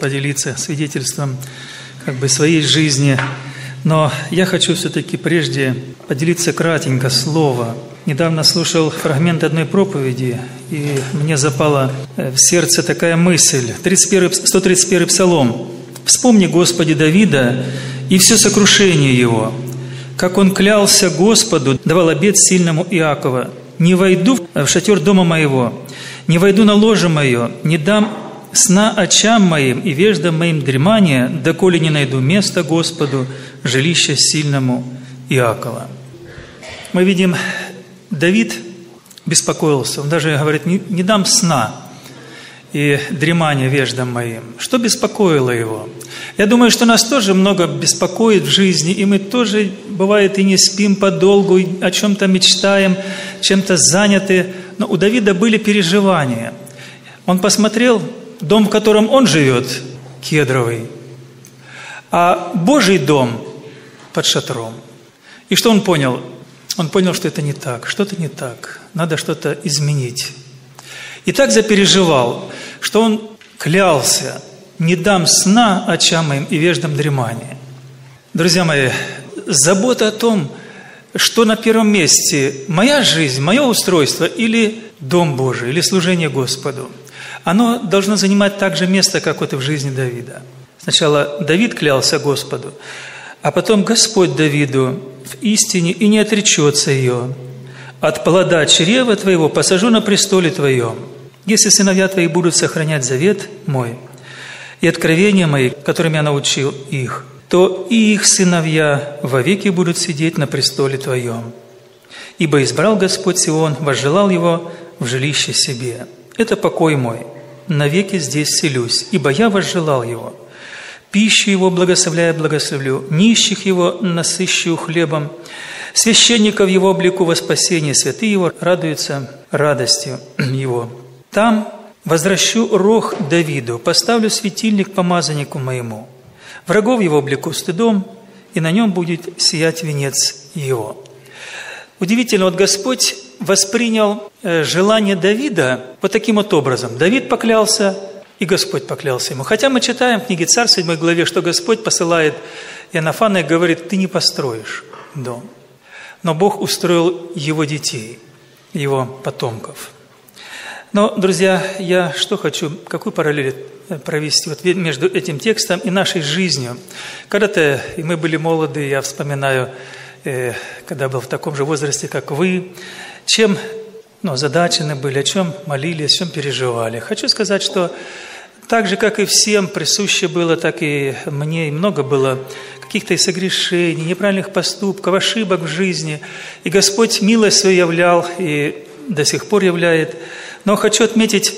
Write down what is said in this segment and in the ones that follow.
поделиться свидетельством своей жизни. Но я хочу все-таки прежде поделиться кратенько слово. Недавно слушал фрагмент одной проповеди, и мне запала в сердце такая мысль. 131 Псалом. «Вспомни, Господи, Давида и все сокрушение его, как он клялся Господу, давал обет сильному Иакова. Не войду в шатер дома моего, не войду на ложе мое, не дам сна очам моим и веждам моим дремания, доколе не найду место Господу, жилище сильному Иакова». Мы видим, Давид беспокоился. Он даже говорит: не дам сна и дремания веждам моим. Что беспокоило его? Я думаю, что нас тоже много беспокоит в жизни, и мы тоже, бывает, и не спим подолгу, и о чем-то мечтаем, чем-то заняты. Но у Давида были переживания. Он посмотрел дом, в котором он живет, кедровый, а Божий дом под шатром. И что он понял? Он понял, что это не так, что-то не так, надо что-то изменить. И так запереживал, что он клялся: «Не дам сна очам моим и веждам дремания». Друзья мои, забота о том, что на первом месте моя жизнь, мое устройство или Дом Божий, или служение Господу, оно должно занимать так же место, как вот и в жизни Давида. Сначала Давид клялся Господу, а потом Господь Давиду: «В истине и не отречется ее. От плода чрева твоего посажу на престоле твоем. Если сыновья твои будут сохранять завет мой и откровения мои, которыми я научил их, то и их сыновья вовеки будут сидеть на престоле твоем. Ибо избрал Господь Сион, возжелал его в жилище себе. Это покой мой, навеки здесь селюсь, ибо я возжелал его. Пищу его благословляя благословлю, нищих его насыщу хлебом, священников его облеку во спасение, святые его радуются радостью его. Там возвращу рог Давиду, поставлю светильник помазаннику моему, врагов его облеку стыдом, и на нем будет сиять венец его». Удивительно, вот Господь воспринял желание Давида вот таким вот образом. Давид поклялся, и Господь поклялся ему. Хотя мы читаем в книге Царств, 7 главе, что Господь посылает Иоаннафана и говорит: «Ты не построишь дом». Но Бог устроил его детей, его потомков. Но, друзья, я что хочу, какую параллель провести вот между этим текстом и нашей жизнью. Когда-то, и мы были молоды, я вспоминаю, когда был в таком же возрасте, как вы, чем озадачены были, о чем молились, о чем переживали. Хочу сказать, что так же, как и всем присуще было, так и мне, и много было каких-то и согрешений, неправильных поступков, ошибок в жизни. И Господь милость свою являл и до сих пор являет. Но хочу отметить,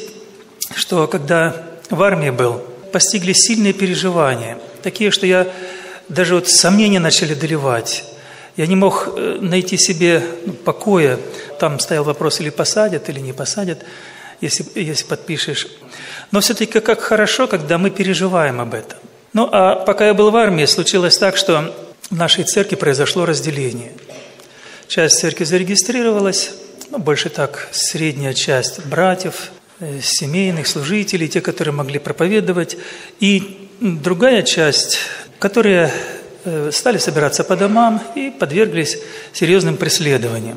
что когда в армии был, постигли сильные переживания, такие, что я даже вот сомнения начали доливать. Я не мог найти себе покоя. Там стоял вопрос: или посадят, или не посадят, если подпишешь. Но все-таки как хорошо, когда мы переживаем об этом. Ну, а пока я был в армии, случилось так, что в нашей церкви произошло разделение. Часть церкви зарегистрировалась, больше так, средняя часть братьев, семейных служителей, те, которые могли проповедовать, и другая часть, которые стали собираться по домам и подверглись серьезным преследованиям.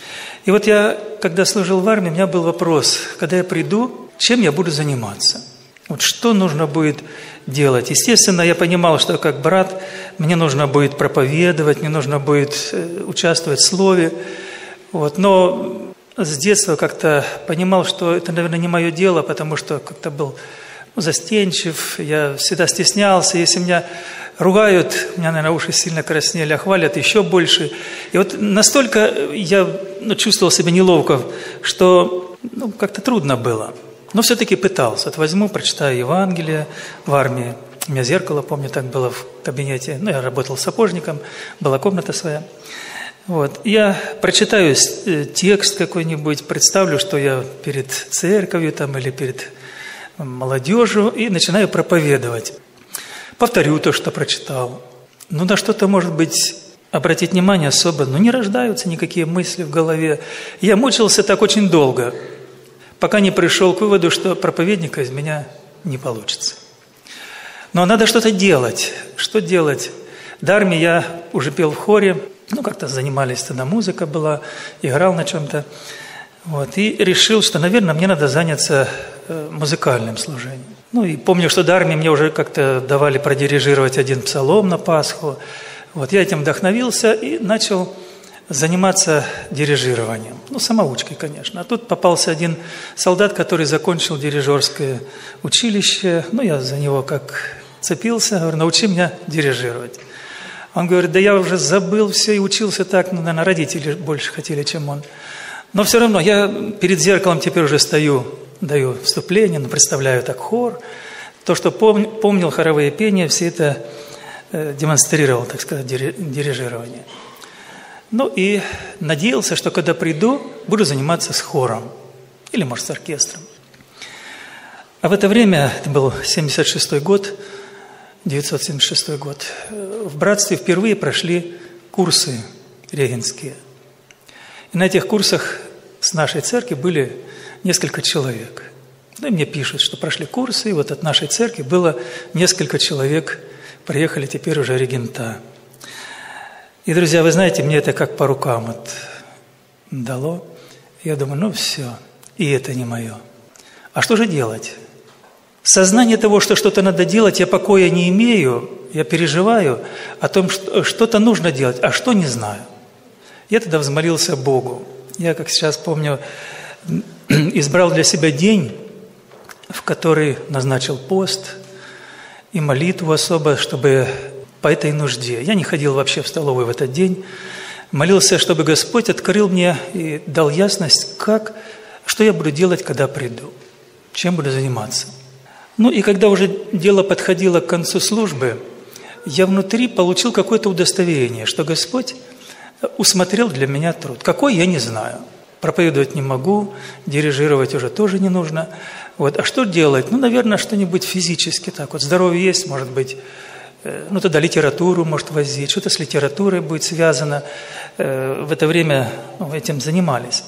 И вот я, когда служил в армии, у меня был вопрос: когда я приду, чем я буду заниматься? Вот что нужно будет делать? Естественно, я понимал, что как брат мне нужно будет проповедовать, мне нужно будет участвовать в слове. Вот. Но с детства как-то понимал, что это, наверное, не мое дело, потому что как-то был застенчив, я всегда стеснялся. Если меня ругают, у меня, наверное, уши сильно краснели, а хвалят еще больше. И вот настолько я чувствовал себя неловко, что как-то трудно было. Но все-таки пытался. Вот возьму, прочитаю Евангелие в армии. У меня зеркало, помню, так было в кабинете. Я работал сапожником, была комната своя. Вот. Я прочитаю текст какой-нибудь, представлю, что я перед церковью там, или перед молодежью, и начинаю проповедовать. Повторю то, что прочитал. На что-то, может быть, обратить внимание особо, не рождаются никакие мысли в голове. Я мучился так очень долго, пока не пришел к выводу, что проповедника из меня не получится. Но надо что-то делать. Что делать? До армии я уже пел в хоре, как-то занимались тогда, музыка была, играл на чем-то. И решил, что, наверное, мне надо заняться музыкальным служением. И помню, что до армии мне уже как-то давали продирижировать один псалом на Пасху. Я этим вдохновился и начал заниматься дирижированием. Самоучкой, конечно. А тут попался один солдат, который закончил дирижерское училище. Я за него как цепился, говорю, научи меня дирижировать. Он говорит, да я уже забыл все и учился так, наверное, родители больше хотели, чем он. Но все равно я перед зеркалом теперь уже стою, даю вступление, представляю так хор. То, что помнил хоровые пения, все это демонстрировал, так сказать, дирижирование. И надеялся, что когда приду, буду заниматься с хором или, может, с оркестром. А в это время, это был 1976 год, 976 год, в братстве впервые прошли курсы регенские. И на этих курсах с нашей церкви были несколько человек. И мне пишут, что прошли курсы, и от нашей церкви было несколько человек, приехали теперь уже регента. И, друзья, вы знаете, мне это как по рукам дало. Я думаю, все, и это не мое. А что же делать? Сознание того, что что-то надо делать, я покоя не имею, я переживаю о том, что что-то нужно делать, а что не знаю. Я тогда взмолился Богу. Я, как сейчас помню, избрал для себя день, в который назначил пост и молитву особо, чтобы по этой нужде. Я не ходил вообще в столовую в этот день. Молился, чтобы Господь открыл мне и дал ясность, что я буду делать, когда приду, чем буду заниматься. И когда уже дело подходило к концу службы, я внутри получил какое-то удостоверение, что Господь усмотрел для меня труд. Какой, я не знаю. Проповедовать не могу, дирижировать уже тоже не нужно. А что делать? Наверное, что-нибудь физически так. Здоровье есть, может быть, тогда литературу может возить, что-то с литературой будет связано. В это время этим занимались.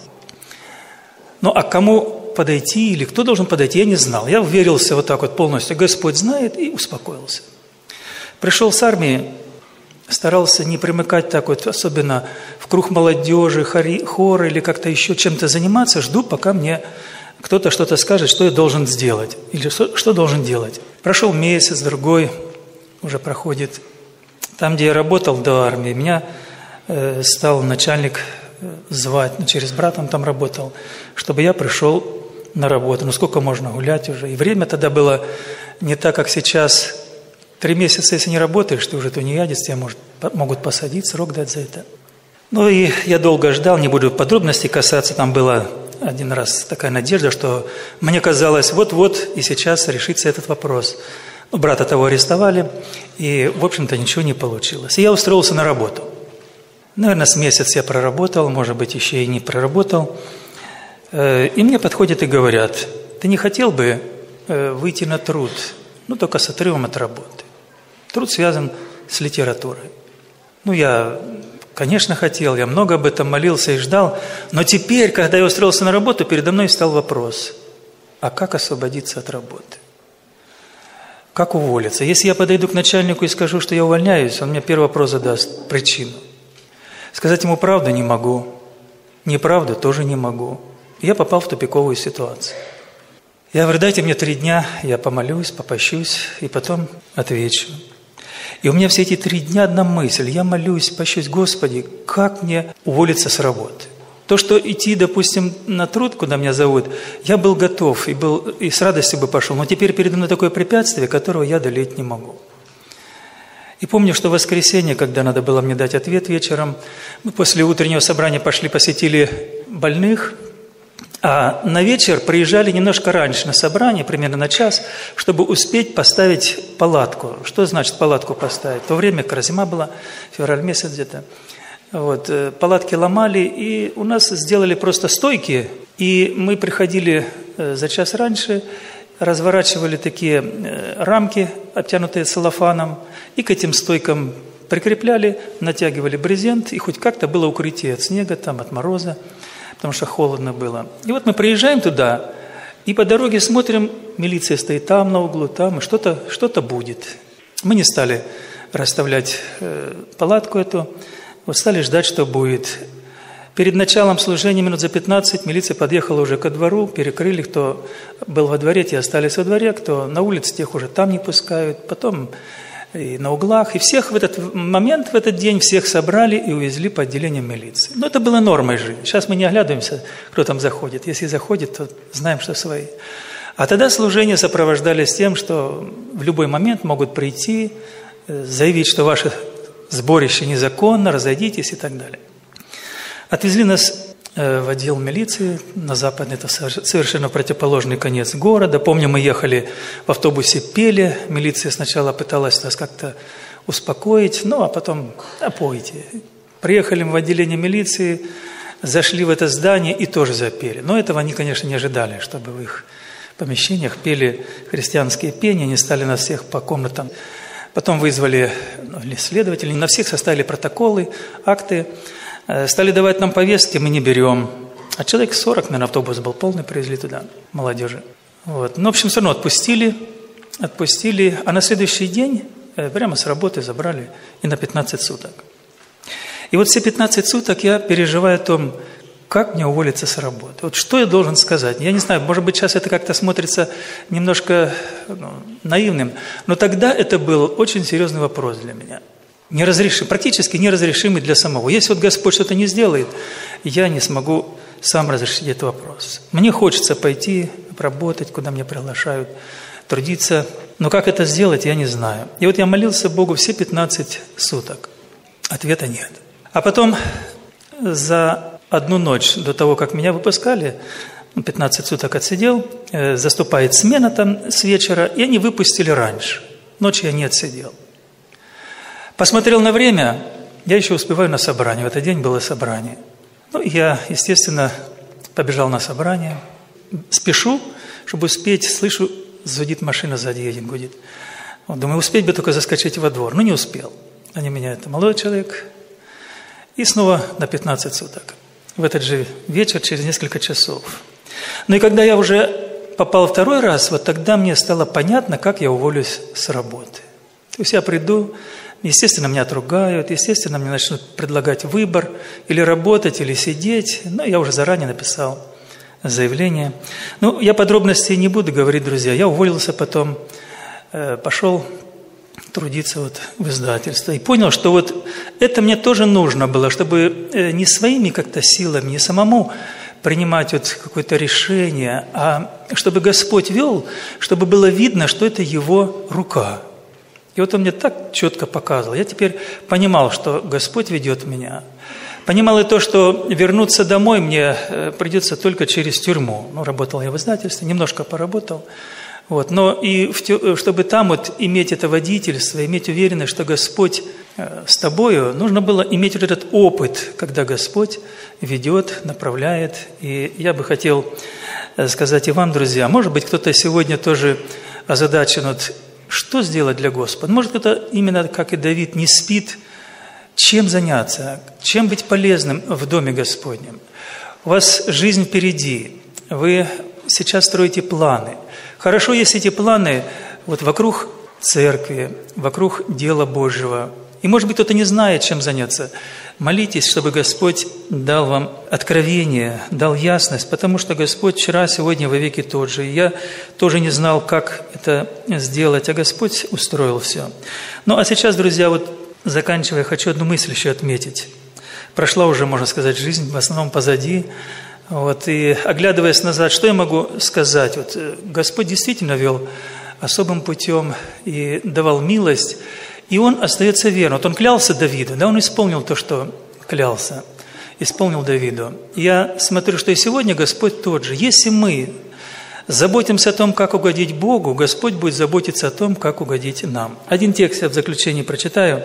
А кому подойти или кто должен подойти, я не знал. Я уверился полностью, Господь знает, и успокоился. Пришел с армии, старался не примыкать так особенно в круг молодежи, хор или как-то еще чем-то заниматься, жду, пока мне кто-то что-то скажет, что я должен сделать или что должен делать. Прошел месяц, другой уже проходит. Там, где я работал до армии, меня стал начальник звать, через брата он там работал, чтобы я пришел на работу. Сколько можно гулять уже? И время тогда было не так, как сейчас. 3 месяца, если не работаешь, ты уже тунеядец, тебя могут посадить, срок дать за это. И я долго ждал, не буду подробностей касаться. Там была один раз такая надежда, что мне казалось, вот-вот и сейчас решится этот вопрос. Брата того арестовали, и, в общем-то, ничего не получилось. И я устроился на работу. Наверное, с месяц я проработал, может быть, еще и не проработал. И мне подходят и говорят, ты не хотел бы выйти на труд, только с отрывом от работы. Труд связан с литературой. Я, конечно, хотел, я много об этом молился и ждал, но теперь, когда я устроился на работу, передо мной встал вопрос, а как освободиться от работы? Как уволиться? Если я подойду к начальнику и скажу, что я увольняюсь, он мне первый вопрос задаст, причину. Сказать ему правду не могу, неправду тоже не могу. Я попал в тупиковую ситуацию. Я говорю, дайте мне 3 дня, я помолюсь, попощусь и потом отвечу. И у меня все эти 3 дня одна мысль. Я молюсь, пощусь, Господи, как мне уволиться с работы? То, что идти, допустим, на труд, куда меня зовут, я был готов и с радостью бы пошел. Но теперь передо мной такое препятствие, которого я одолеть не могу. И помню, что в воскресенье, когда надо было мне дать ответ вечером, мы после утреннего собрания пошли, посетили больных, а на вечер приезжали немножко раньше на собрание, примерно на час, чтобы успеть поставить палатку. Что значит палатку поставить? В то время как раз зима была, февраль месяц где-то. Палатки ломали, и у нас сделали просто стойки, и мы приходили за час раньше, разворачивали такие рамки, обтянутые целлофаном, и к этим стойкам прикрепляли, натягивали брезент, и хоть как-то было укрытие от снега, от мороза, потому что холодно было. И мы приезжаем туда, И по дороге смотрим, милиция стоит там на углу, там, и что-то будет. Мы не стали расставлять палатку эту, вот стали ждать, что будет. Перед началом служения минут за 15 милиция подъехала уже ко двору, перекрыли, кто был во дворе, те остались во дворе, кто на улице, тех уже там не пускают. Потом и на углах, и всех в этот момент, в этот день всех собрали и увезли по отделениям милиции. Но это было нормой жизни. Сейчас мы не оглядываемся, кто там заходит. Если заходит, то знаем, что свои. А тогда служения сопровождались тем, что в любой момент могут прийти, заявить, что ваше сборище незаконно, разойдитесь и так далее. Отвезли нас в отдел милиции на западный, это совершенно противоположный конец города. Помню, мы ехали в автобусе, пели. Милиция сначала пыталась нас как-то успокоить, ну а потом, пойте. Приехали мы в отделение милиции, зашли в это здание и тоже запели. Но этого они, конечно, не ожидали, чтобы в их помещениях пели христианские пения, они стали нас всех по комнатам. Потом вызвали следователей, на всех составили протоколы, акты. Стали давать нам повестки, мы не берем. А человек 40, наверное, автобус был полный, привезли туда, молодежи. Вот. Ну, в общем, все равно отпустили. А на следующий день прямо с работы забрали и на 15 суток. И вот все 15 суток я переживаю о том, как мне уволиться с работы. Вот что я должен сказать? Я не знаю, может быть, сейчас это как-то смотрится немножко наивным, но тогда это был очень серьезный вопрос для меня. Практически неразрешимый для самого. Если вот Господь что-то не сделает, я не смогу сам разрешить этот вопрос. Мне хочется пойти, работать, куда меня приглашают, трудиться. Но как это сделать, я не знаю. И вот я молился Богу все 15 суток. Ответа нет. А потом за одну ночь до того, как меня выпускали, 15 суток отсидел, заступает смена там с вечера, и они выпустили раньше. Ночью я не отсидел. Посмотрел на время, я еще успеваю на собрание. В этот день было собрание. Ну, я, естественно, побежал на собрание. Спешу, чтобы успеть. Слышу, зудит машина сзади, едет, гудит. Вот, думаю, успеть бы только заскочить во двор. Но не успел. Они меня, это молодой человек. И снова на 15 суток. В этот же вечер, через несколько часов. Ну и когда я уже попал второй раз, вот тогда мне стало понятно, как я уволюсь с работы. То есть я приду... Естественно, меня отругают, естественно, мне начнут предлагать выбор, или работать, или сидеть. Но я уже заранее написал заявление. Ну, я подробностей не буду говорить, друзья. Я уволился потом, пошел трудиться вот в издательство. И понял, что вот это мне тоже нужно было, чтобы не своими как-то силами, не самому принимать вот какое-то решение, а чтобы Господь вел, чтобы было видно, что это Его рука. И вот он мне так четко показывал. Я теперь понимал, что Господь ведет меня. Понимал и то, что вернуться домой мне придется только через тюрьму. Ну, работал я в издательстве, немножко поработал. Вот. Но и чтобы там вот иметь это водительство, иметь уверенность, что Господь с тобою, нужно было иметь вот этот опыт, когда Господь ведет, направляет. И я бы хотел сказать и вам, друзья, может быть, кто-то сегодня тоже озадачен вот, что сделать для Господа? Может, кто-то именно, как и Давид, не спит, чем заняться, чем быть полезным в Доме Господнем. У вас жизнь впереди, вы сейчас строите планы. Хорошо, если эти планы вот вокруг церкви, вокруг дела Божьего. И, может быть, кто-то не знает, чем заняться. Молитесь, чтобы Господь дал вам откровение, дал ясность, потому что Господь вчера, сегодня, во веки тот же. И я тоже не знал, как это сделать, а Господь устроил все. Ну, а сейчас, друзья, вот заканчивая, хочу одну мысль еще отметить. Прошла уже, можно сказать, жизнь в основном позади. Вот, и оглядываясь назад, что я могу сказать? Вот, Господь действительно вел особым путем и давал милость. И он остается верным. Вот он клялся Давиду, да, он исполнил то, что клялся, исполнил Давиду. Я смотрю, что и сегодня Господь тот же. Если мы заботимся о том, как угодить Богу, Господь будет заботиться о том, как угодить нам. Один текст я в заключении прочитаю,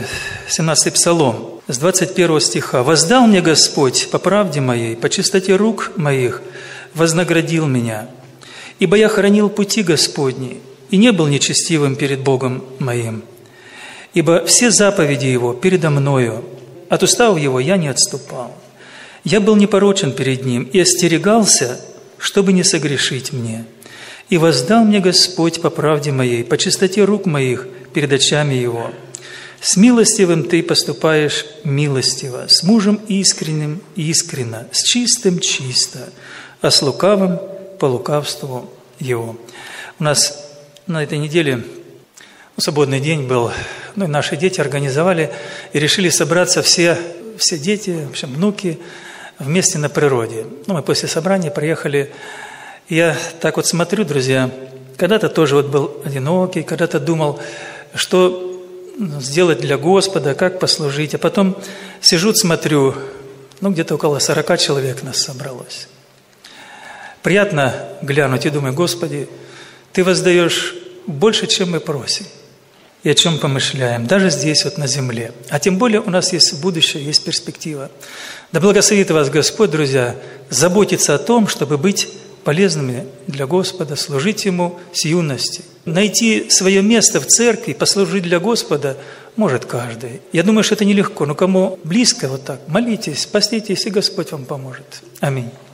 17-й Псалом, с 21 стиха. «Воздал мне Господь по правде моей, по чистоте рук моих, вознаградил меня, ибо я хранил пути Господни и не был нечестивым перед Богом моим. Ибо все заповеди Его передо мною, от уставов Его я не отступал. Я был непорочен перед Ним и остерегался чтобы не согрешить мне. И воздал мне Господь по правде моей, по чистоте рук моих перед очами Его. С милостивым ты поступаешь милостиво, с мужем искренним искренно, с чистым чисто, а с лукавым по лукавству его». У нас на этой неделе свободный день был, и наши дети организовали и решили собраться все дети, в общем, внуки, вместе на природе. Мы после собрания приехали. Я так вот смотрю, друзья, когда-то тоже вот был одинокий, когда-то думал, что сделать для Господа, как послужить. А потом сижу, смотрю, где-то около 40 человек нас собралось. Приятно глянуть и думаю: Господи, Ты воздаешь больше, чем мы просим и о чем помышляем, даже здесь вот на земле. А тем более у нас есть будущее, есть перспектива. Да благословит вас Господь, друзья, заботиться о том, чтобы быть полезными для Господа, служить Ему с юности. Найти свое место в церкви, послужить для Господа может каждый. Я думаю, что это нелегко, но кому близко вот так, молитесь, поститесь, и Господь вам поможет. Аминь.